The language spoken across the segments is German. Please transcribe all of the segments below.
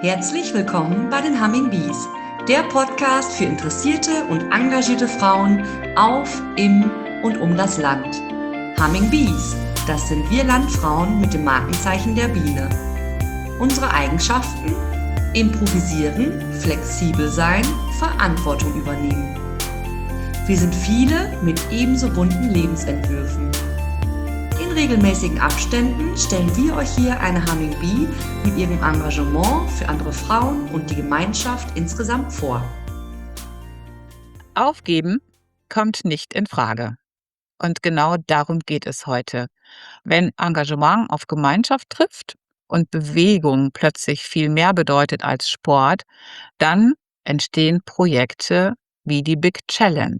Herzlich willkommen bei den Humming Bees, der Podcast für interessierte und engagierte Frauen auf, im und um das Land. Humming Bees, das sind wir Landfrauen mit dem Markenzeichen der Biene. Unsere Eigenschaften? Improvisieren, flexibel sein, Verantwortung übernehmen. Wir sind viele mit ebenso bunten Lebensentwürfen. In regelmäßigen Abständen stellen wir euch hier eine Humming Bee mit ihrem Engagement für andere Frauen und die Gemeinschaft insgesamt vor. Aufgeben kommt nicht in Frage. Und genau darum geht es heute. Wenn Engagement auf Gemeinschaft trifft und Bewegung plötzlich viel mehr bedeutet als Sport, dann entstehen Projekte wie die Big Challenge.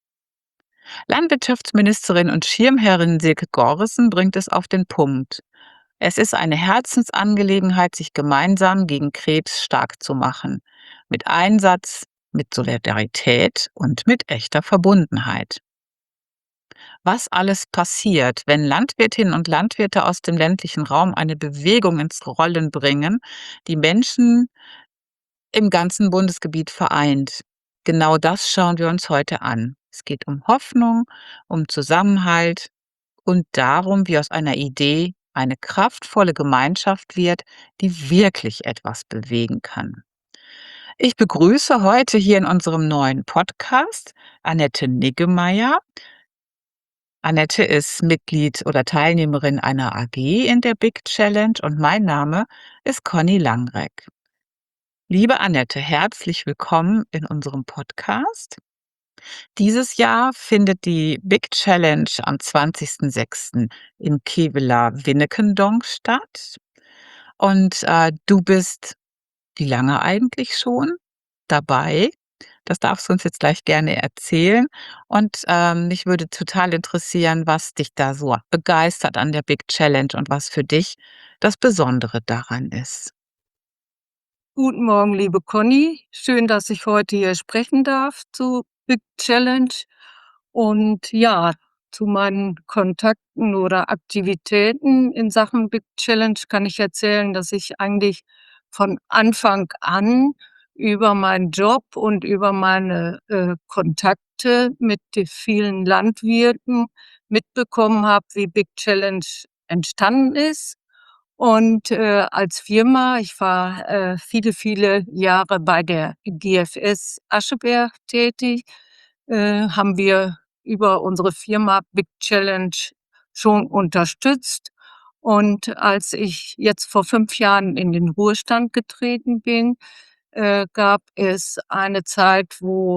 Landwirtschaftsministerin und Schirmherrin Silke Gorissen bringt es auf den Punkt. Es ist eine Herzensangelegenheit, sich gemeinsam gegen Krebs stark zu machen. Mit Einsatz, mit Solidarität und mit echter Verbundenheit. Was alles passiert, wenn Landwirtinnen und Landwirte aus dem ländlichen Raum eine Bewegung ins Rollen bringen, die Menschen im ganzen Bundesgebiet vereint. Genau das schauen wir uns heute an. Es geht um Hoffnung, um Zusammenhalt und darum, wie aus einer Idee eine kraftvolle Gemeinschaft wird, die wirklich etwas bewegen kann. Ich begrüße heute hier in unserem neuen Podcast Annette Niggemeier. Annette ist Mitglied oder Teilnehmerin einer AG in der Big Challenge und mein Name ist Conny Langreck. Liebe Annette, herzlich willkommen in unserem Podcast. Dieses Jahr findet die Big Challenge am 20.06. in Kevela-Winnekendonk statt. Und du bist wie lange eigentlich schon dabei? Das darfst du uns jetzt gleich gerne erzählen. Und mich würde total interessieren, was dich da so begeistert an der Big Challenge und was für dich das Besondere daran ist. Guten Morgen, liebe Conny. Schön, dass ich heute hier sprechen darf zu Big Challenge. Und ja, zu meinen Kontakten oder Aktivitäten in Sachen Big Challenge kann ich erzählen, dass ich eigentlich von Anfang an über meinen Job und über meine Kontakte mit den vielen Landwirten mitbekommen habe, wie Big Challenge entstanden ist. Und als Firma, ich war viele, viele Jahre bei der GFS Ascheberg tätig, haben wir über unsere Firma Big Challenge schon unterstützt. Und als ich jetzt vor 5 Jahren in den Ruhestand getreten bin, gab es eine Zeit,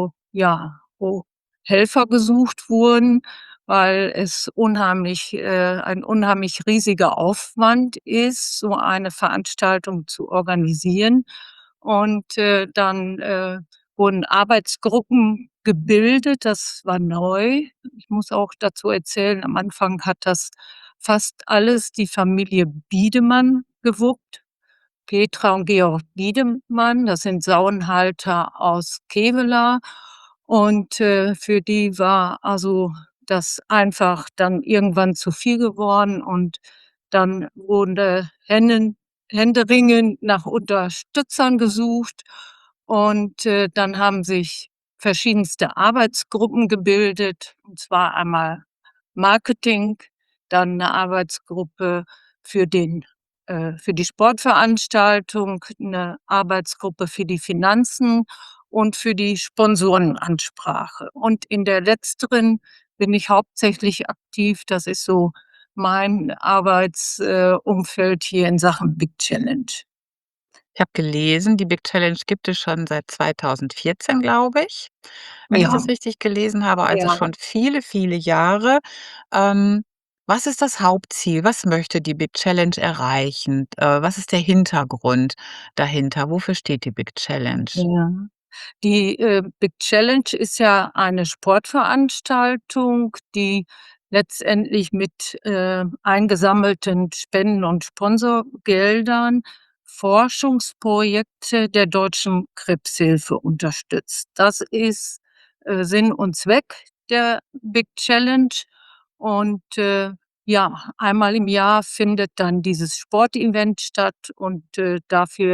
wo Helfer gesucht wurden, weil es ein unheimlich riesiger Aufwand ist, so eine Veranstaltung zu organisieren. Und dann wurden Arbeitsgruppen gebildet. Das war neu. Ich muss auch dazu erzählen, am Anfang hat das fast alles die Familie Biedemann gewuppt. Petra und Georg Biedemann, das sind Sauenhalter aus Kevela. Und für die war also das einfach dann irgendwann zu viel geworden. Und dann wurde händeringend nach Unterstützern gesucht. Und dann haben sich verschiedenste Arbeitsgruppen gebildet. Und zwar einmal Marketing, dann eine Arbeitsgruppe für für die Sportveranstaltung, eine Arbeitsgruppe für die Finanzen und für die Sponsorenansprache. Und in der letzteren bin ich hauptsächlich aktiv. Das ist so mein Arbeitsumfeld hier in Sachen Big Challenge. Ich habe gelesen, die Big Challenge gibt es schon seit 2014, glaube ich, wenn ich Ja, das richtig gelesen habe, also ja. schon viele, viele Jahre. Ähm, Was ist das Hauptziel? Was möchte die Big Challenge erreichen? Was ist der Hintergrund dahinter? Wofür steht die Big Challenge? Ja. Die Big Challenge ist ja eine Sportveranstaltung, die letztendlich mit eingesammelten Spenden und Sponsorgeldern Forschungsprojekte der Deutschen Krebshilfe unterstützt. Das ist Sinn und Zweck der Big Challenge. Und ja, einmal im Jahr findet dann dieses Sportevent statt und dafür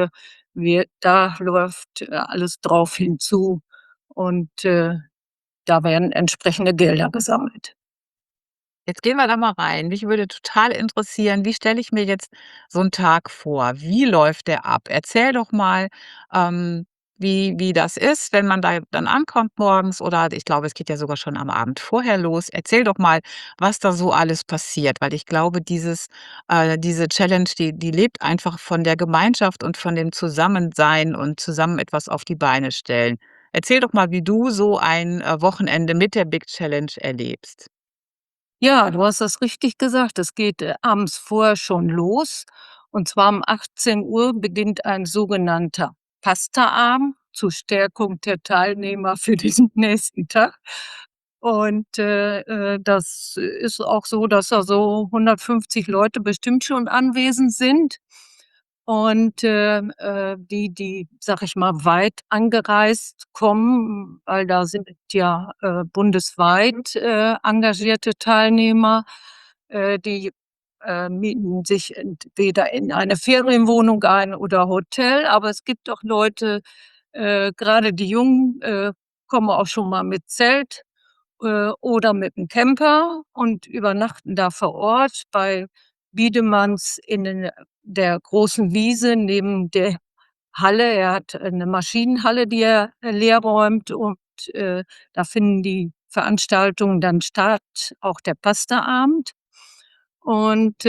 da läuft alles drauf hinzu und da werden entsprechende Gelder gesammelt. Jetzt gehen wir da mal rein. Mich würde total interessieren, wie stelle ich mir jetzt so 'n Tag vor? Wie läuft der ab? Erzähl doch mal, wie das ist, wenn man da dann ankommt morgens oder ich glaube, es geht ja sogar schon am Abend vorher los. Erzähl doch mal, was da so alles passiert, weil ich glaube, diese Challenge, die lebt einfach von der Gemeinschaft und von dem Zusammensein und zusammen etwas auf die Beine stellen. Erzähl doch mal, wie du so ein, Wochenende mit der Big Challenge erlebst. Ja, du hast das richtig gesagt. Es geht, abends vorher schon los. Und zwar um 18 Uhr beginnt ein sogenannter Pastaabend zur Stärkung der Teilnehmer für diesen nächsten Tag. Und das ist auch so, dass da so 150 Leute bestimmt schon anwesend sind. Und die, sage ich mal, weit angereist kommen, weil da sind ja bundesweit engagierte Teilnehmer, die mieten sich entweder in eine Ferienwohnung ein oder Hotel. Aber es gibt auch Leute, gerade die Jungen, kommen auch schon mal mit Zelt oder mit 'm Camper und übernachten da vor Ort bei Wiedemanns in der großen Wiese neben der Halle. Er hat 'ne Maschinenhalle, die er leer räumt und da finden die Veranstaltungen dann statt, auch der Pastaabend. Und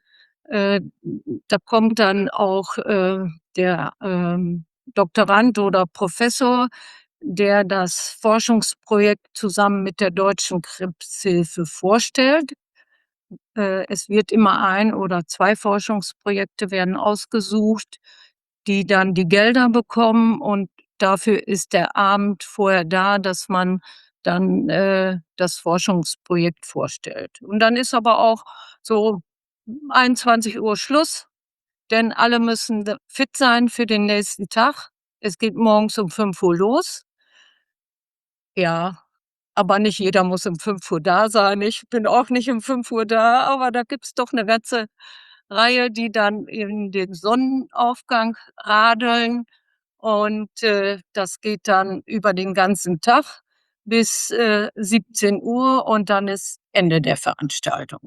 da kommt dann auch der Doktorand oder Professor, der das Forschungsprojekt zusammen mit der Deutschen Krebshilfe vorstellt. Es wird immer ein oder 2 Forschungsprojekte werden ausgesucht, die dann die Gelder bekommen und dafür ist der Abend vorher da, dass man dann das Forschungsprojekt vorstellt. Und dann ist aber auch so 21 Uhr Schluss, denn alle müssen fit sein für den nächsten Tag. Es geht morgens um 5 Uhr los. Ja, aber nicht jeder muss um 5 Uhr da sein. Ich bin auch nicht um 5 Uhr da, aber da gibt's doch 'ne ganze Reihe, die dann in den Sonnenaufgang radeln und das geht dann über den ganzen Tag bis 17 Uhr und dann ist Ende der Veranstaltung.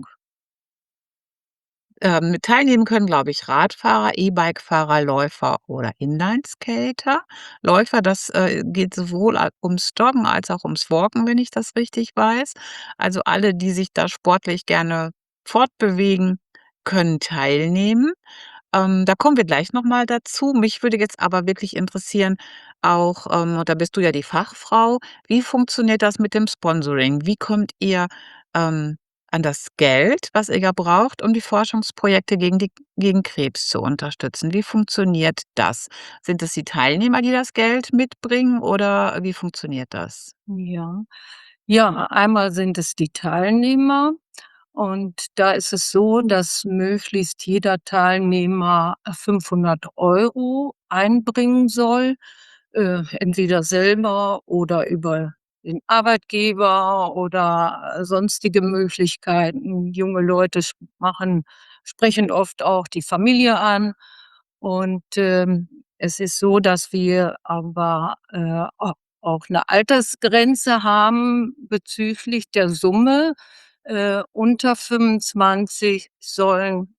Mit teilnehmen können, glaube ich, Radfahrer, E-Bike-Fahrer, Läufer oder Inlineskater. Läufer, das, geht sowohl ums Joggen als auch ums Walken, wenn ich das richtig weiß. Also, alle, die sich da sportlich gerne fortbewegen, können teilnehmen. Da kommen wir gleich noch mal dazu. Mich würde jetzt aber wirklich interessieren, auch, und da bist du ja die Fachfrau, wie funktioniert das mit dem Sponsoring? Wie kommt ihr, ähm, an das Geld, was ihr ja braucht, um die Forschungsprojekte gegen Krebs zu unterstützen? Wie funktioniert das? Sind es die Teilnehmer, die das Geld mitbringen oder wie funktioniert das? Ja. Ja, einmal sind es die Teilnehmer und da ist es so, dass möglichst jeder Teilnehmer 500 € einbringen soll, entweder selber oder über den Arbeitgeber oder sonstige Möglichkeiten. Junge Leute sprechen oft auch die Familie an und es ist so, dass wir aber auch 'ne Altersgrenze haben bezüglich der Summe. Unter 25 sollen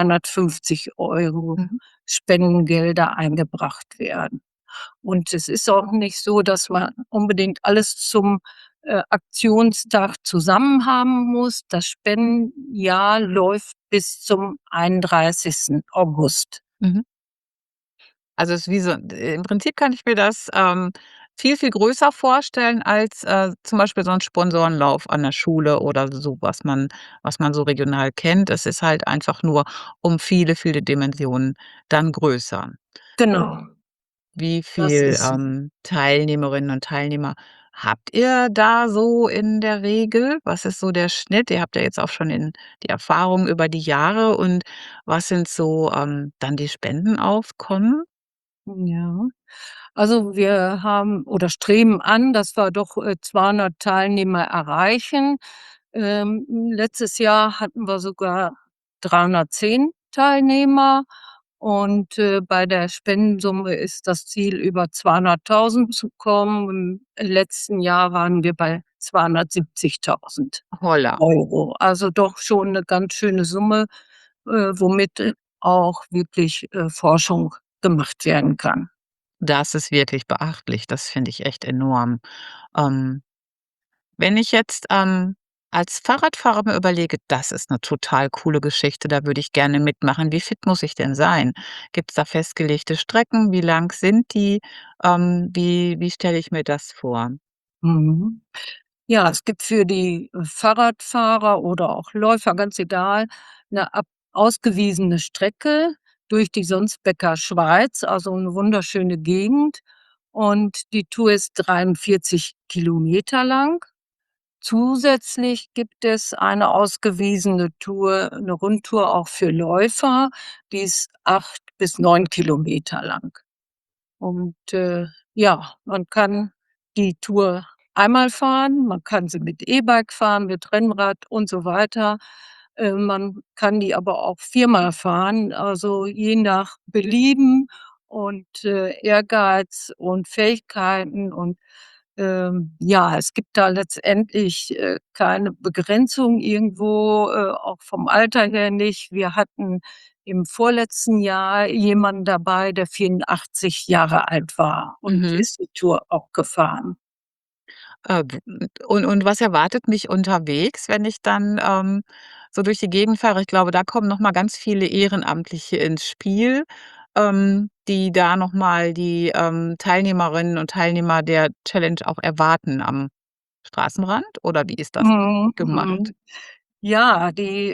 250 € Mhm. Spendengelder eingebracht werden. Und es ist auch nicht so, dass man unbedingt alles zum Aktionstag zusammen haben muss. Das Spendenjahr läuft bis zum 31. August. Mhm. Also, es ist wie so im Prinzip kann ich mir das, viel, viel größer vorstellen als, zum Beispiel so 'n Sponsorenlauf an der Schule oder so, was man so regional kennt. Es ist halt einfach nur um viele, viele Dimensionen dann größer. Genau, Wie das viel, ist Teilnehmerinnen und Teilnehmer habt ihr da so in der Regel? Was ist so der Schnitt? Ihr habt ja jetzt auch schon die Erfahrung über die Jahre und was sind so, dann die Spendenaufkommen? ja. Also, wir haben oder streben an, dass wir doch 200 Teilnehmer erreichen. Letztes Jahr hatten wir sogar 310 Teilnehmer Und, bei der Spendensumme ist das Ziel, über 200.000 zu kommen. Im letzten Jahr waren wir bei 270.000 Holla. Euro. Also doch schon eine ganz schöne Summe, womit, auch wirklich, Forschung gemacht werden kann. Das ist wirklich beachtlich. Das finde ich echt enorm. Ähm, Wenn ich jetzt, als Fahrradfahrer mir überlege, das ist eine total coole Geschichte, da würde ich gerne mitmachen. Wie fit muss ich denn sein? Gibt es da festgelegte Strecken? Wie lang sind die? Wie stelle ich mir das vor? Mhm. Ja, es gibt für die, Fahrradfahrer oder auch Läufer, ganz egal, 'ne ausgewiesene Strecke durch die Sonsbecker Schweiz, also 'ne wunderschöne Gegend. Und die Tour ist 43 Kilometer lang. Zusätzlich gibt es eine ausgewiesene Tour, 'ne Rundtour auch für Läufer, die ist 8 bis 9 Kilometer lang. Und, ja, man kann die Tour einmal fahren, man kann sie mit E-Bike fahren, mit Rennrad und so weiter. Man kann die aber auch viermal fahren, also je nach Belieben und, Ehrgeiz und Fähigkeiten und, ja, es gibt da letztendlich, keine Begrenzung irgendwo, auch vom Alter her nicht. Wir hatten im vorletzten Jahr jemanden dabei, der 84 Jahre alt war und Mhm. ist die Tour auch gefahren. W und was erwartet mich unterwegs, wenn ich dann, so durch die Gegend fahre? Ich glaube, da kommen noch mal ganz viele Ehrenamtliche ins Spiel, die da noch mal die, Teilnehmerinnen und Teilnehmer der Challenge auch erwarten am Straßenrand oder wie ist das Mhm, gemacht? mhm. Ja, die,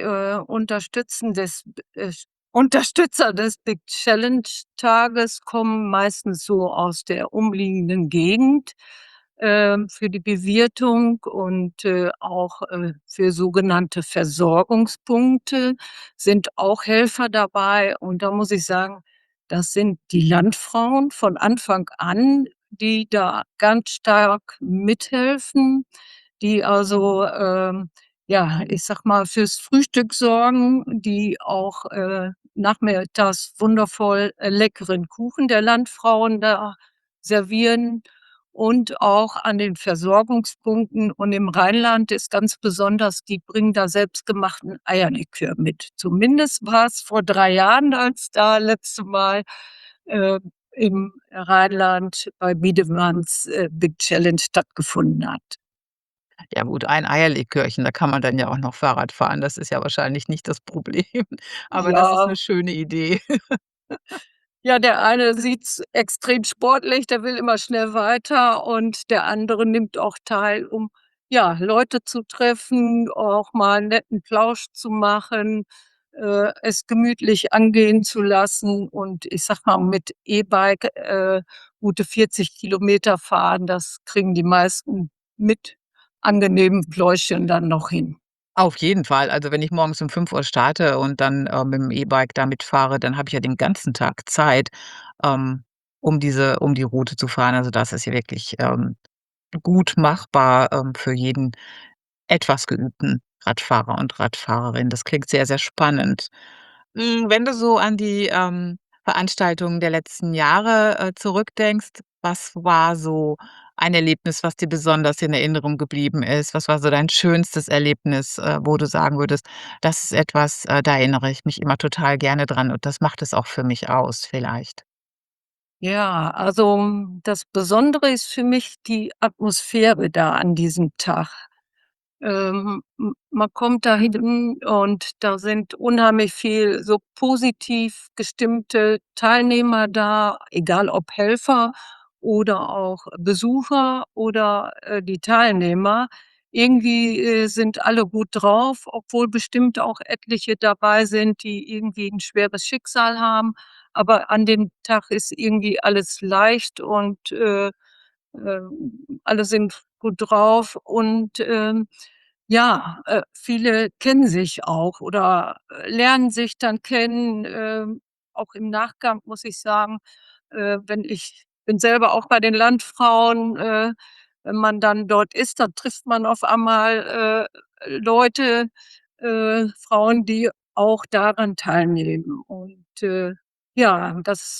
Unterstützer des Big Challenge Tages kommen meistens so aus der umliegenden Gegend, für die Bewirtung und, auch, für sogenannte Versorgungspunkte sind auch Helfer dabei. Und da muss ich sagen, das sind die Landfrauen von Anfang an, die da ganz stark mithelfen, die also, ja, ich sage mal, fürs Frühstück sorgen, die auch, nachmittags wundervoll, leckeren Kuchen der Landfrauen da servieren und auch an den Versorgungspunkten. Und im Rheinland ist ganz besonders, die bringen da selbstgemachten Eierlikör mit. Zumindest war es vor 3 Jahren, als da letzte Mal, äh, im Rheinland bei Wiedemanns, Big Challenge stattgefunden hat. Ja gut, ein Eierlikörchen, da kann man dann ja auch noch Fahrrad fahren. Das ist ja wahrscheinlich nicht das Problem, aber das ist Ja. 'ne schöne Idee. Ja, der eine sieht's extrem sportlich, der will immer schnell weiter und der andere nimmt auch teil, um, ja, Leute zu treffen, auch mal 'n netten Plausch zu machen, es gemütlich angehen zu lassen und ich sage mal, mit E-Bike, gute 40 Kilometer fahren, das kriegen die meisten mit angenehmen Pläuschchen dann noch hin. Auf jeden Fall. Also, wenn ich morgens um 5 Uhr starte und dann, mit'm E-Bike da mitfahre, dann habe ich ja den ganzen Tag Zeit, ähm, um die Route zu fahren. Also, das ist ja wirklich, gut machbar, für jeden etwas geübten Radfahrer und Radfahrerin. Das klingt sehr, sehr spannend. Wenn du so an die, Veranstaltungen der letzten Jahre, zurückdenkst, was war so ein Erlebnis, was dir besonders in Erinnerung geblieben ist? Was war so dein schönstes Erlebnis, wo du sagen würdest: „Das ist etwas, da erinnere ich mich immer total gerne dran und das macht es auch für mich aus“, vielleicht? Ja, also, das Besondere ist für mich die Atmosphäre da an diesem Tag. Man kommt da hin und da sind unheimlich viel so positiv gestimmte Teilnehmer da, egal ob Helfer oder auch Besucher oder, die Teilnehmer. Irgendwie, sind alle gut drauf, obwohl bestimmt auch etliche dabei sind, die irgendwie ein schweres Schicksal haben. Aber an dem Tag ist irgendwie alles leicht und, alle sind gut drauf und, ja, viele kennen sich auch oder, lernen sich dann kennen. Auch im Nachgang muss ich sagen, wenn ich bin selber auch bei den Landfrauen, wenn man dann dort ist, dann trifft man auf einmal, Leute, Frauen, die auch daran teilnehmen. Und, Ja,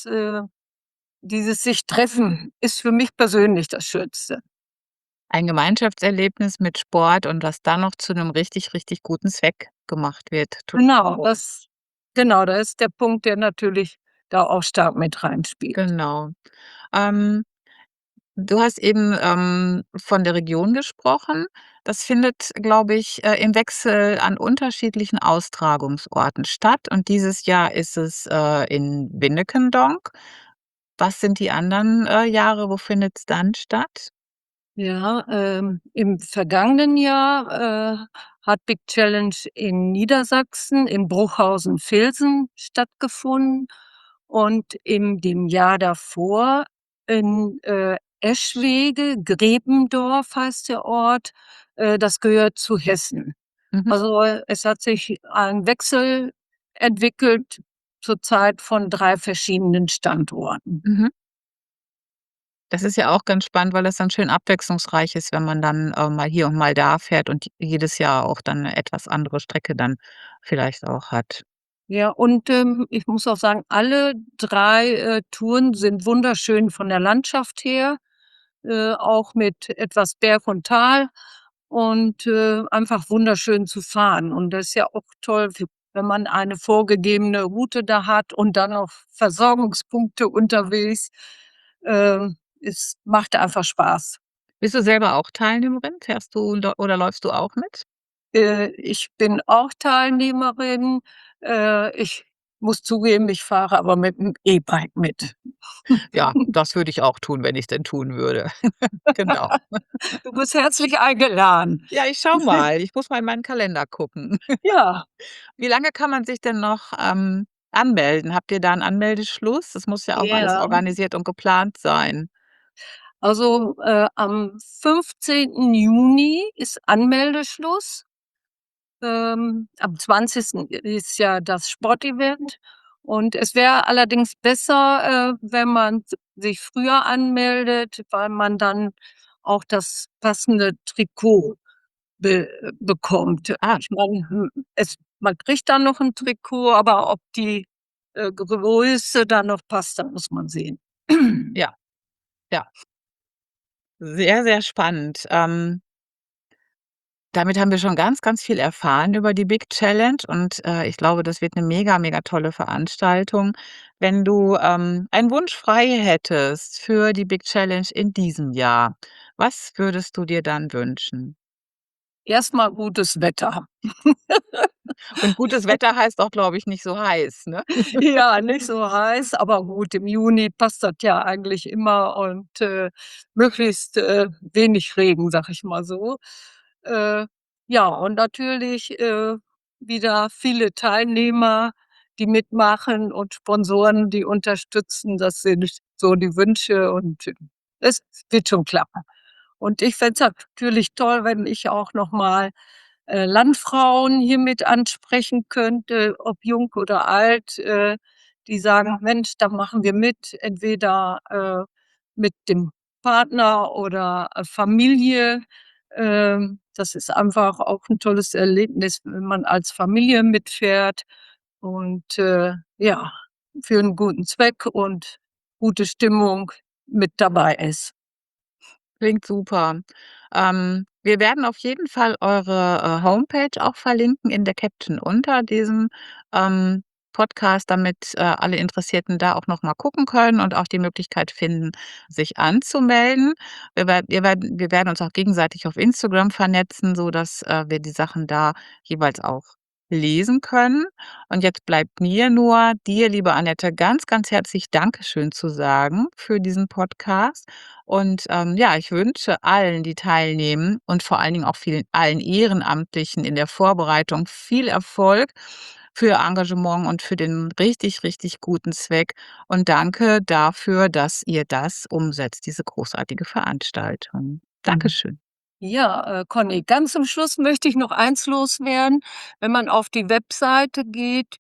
dieses sich treffen ist für mich persönlich das Schönste. Ein Gemeinschaftserlebnis mit Sport und was dann noch zu 'nem richtig, richtig guten Zweck gemacht wird. Genau, da ist der Punkt, der natürlich da auch stark mit reinspielt. Genau. Ähm, Du hast eben, von der Region gesprochen. Das findet, glaube ich, im Wechsel an unterschiedlichen Austragungsorten statt und dieses Jahr ist es, in Winnecondank. Was sind die anderen, Jahre? Wo findet's dann statt? Ja, im vergangenen Jahr, hat Big Challenge in Niedersachsen, in Bruchhausen-Vilsen stattgefunden und in dem Jahr davor in, Eschwege, Grebendorf heißt der Ort, das gehört zu Hessen. Mhm, Also, es hat sich ein Wechsel entwickelt zurzeit von 3 verschiedenen Standorten. mhm. Das ist ja auch ganz spannend, weil das dann schön abwechslungsreich ist, wenn man dann, mal hier und mal da fährt und jedes Jahr auch dann 'ne etwas andere Strecke dann vielleicht auch hat. Ja, und, ich muss auch sagen, alle 3 Touren sind wunderschön von der Landschaft her, auch mit etwas Berg und Tal und, einfach wunderschön zu fahren. Und das ist ja auch toll, wenn man eine vorgegebene Route da hat und dann noch Versorgungspunkte unterwegs. Es macht einfach Spaß. Bist du selber auch Teilnehmerin? Fährst du oder läufst du auch mit? Ich bin auch Teilnehmerin. Ich muss zugeben, ich fahre aber mit dem E-Bike mit. Ja, das würde ich auch tun, wenn ich's denn tun würde. Genau. Du bist herzlich eingeladen. Ja, ich schaue mal. Ich muss mal in meinen Kalender gucken. Ja, Wie lange kann man sich denn noch, anmelden? Habt ihr da 'n Anmeldeschluss? Das muss ja auch alles ja. organisiert und geplant sein. Also, am 15. Juni ist Anmeldeschluss. Am 20. ist ja das Sportevent und es wäre allerdings besser, wenn man sich früher anmeldet, weil man dann auch das passende Trikot bekommt. Ah, Ich meine, man kriegt dann noch 'n Trikot, aber ob die, Größe dann noch passt, das muss man sehen. ja, ja. Sehr, sehr spannend. Damit haben wir schon ganz, ganz viel erfahren über die Big Challenge und, ich glaube, das wird 'ne mega, mega tolle Veranstaltung. Wenn du, einen Wunsch frei hättest für die Big Challenge in diesem Jahr, was würdest du dir dann wünschen? Erst mal gutes Wetter. Und gutes Wetter heißt auch, glaube ich, nicht so heiß, ne? Ja, nicht so heiß, aber gut, im Juni passt das ja eigentlich immer und, möglichst, wenig Regen, sage ich mal so. Äh, ja, und natürlich, wieder viele Teilnehmer, die mitmachen und Sponsoren, die unterstützen. Das sind so die Wünsche und es wird schon klappen. Und ich fände es natürlich toll, wenn ich auch noch mal, Landfrauen hier mit ansprechen könnte, ob jung oder alt, die sagen: „Mensch, da machen wir mit“, entweder, mit dem Partner oder, Familie. Das ist einfach auch 'n tolles Erlebnis, wenn man als Familie mitfährt und, ja, für 'n guten Zweck und gute Stimmung mit dabei ist. Klingt super. Wir werden auf jeden Fall eure, Homepage auch verlinken in der Caption unter diesem, ähm, Podcast, damit, alle Interessierten da auch noch mal gucken können und auch die Möglichkeit finden, sich anzumelden. Wir werden uns auch gegenseitig auf Instagram vernetzen, sodass, wir die Sachen da jeweils auch lesen können. Und jetzt bleibt mir nur, dir, liebe Annette, ganz, ganz herzlich Dankeschön zu sagen für diesen Podcast. Und, ja, ich wünsche allen, die teilnehmen und vor allen Dingen auch allen Ehrenamtlichen in der Vorbereitung viel Erfolg für ihr Engagement und für den richtig, richtig guten Zweck. Und danke dafür, dass ihr das umsetzt, diese großartige Veranstaltung. Dankeschön. Ja, Conny, ganz zum Schluss möchte ich noch eins loswerden. Wenn man auf die Webseite geht,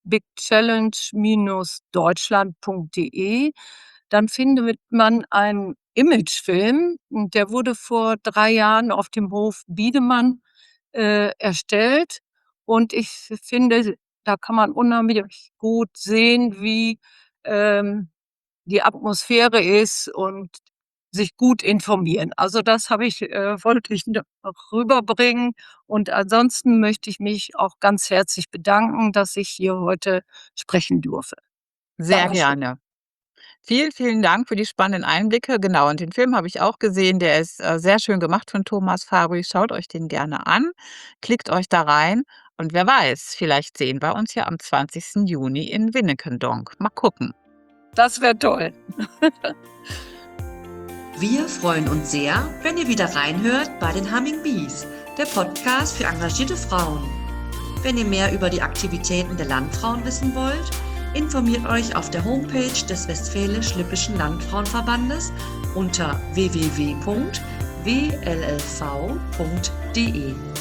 bigchallenge-deutschland.de, dann findet man einen Imagefilm, und der wurde vor 3 Jahren auf dem Hof Biedemann, erstellt. Und ich finde, da kann man unheimlich gut sehen, wie die Atmosphäre ist und sich gut informieren. Also das wollte ich noch rüberbringen. Und ansonsten möchte ich mich auch ganz herzlich bedanken, dass ich hier heute sprechen durfte. Sehr Dankeschön. gerne. Vielen, vielen Dank für die spannenden Einblicke. Genau, und den Film habe ich auch gesehen. Der ist, sehr schön gemacht von Thomas Fabry. Schaut euch den gerne an. Klickt euch da rein und wer weiß, vielleicht sehen wir uns ja am 20. Juni in Winnecondank. Mal gucken. Das wäre toll. Wir freuen uns sehr, wenn ihr wieder reinhört bei den Humming Bees, der Podcast für engagierte Frauen. Wenn ihr mehr über die Aktivitäten der Landfrauen wissen wollt, informiert euch auf der Homepage des Westfälisch-Lippischen Landfrauenverbandes unter www.wllv.de.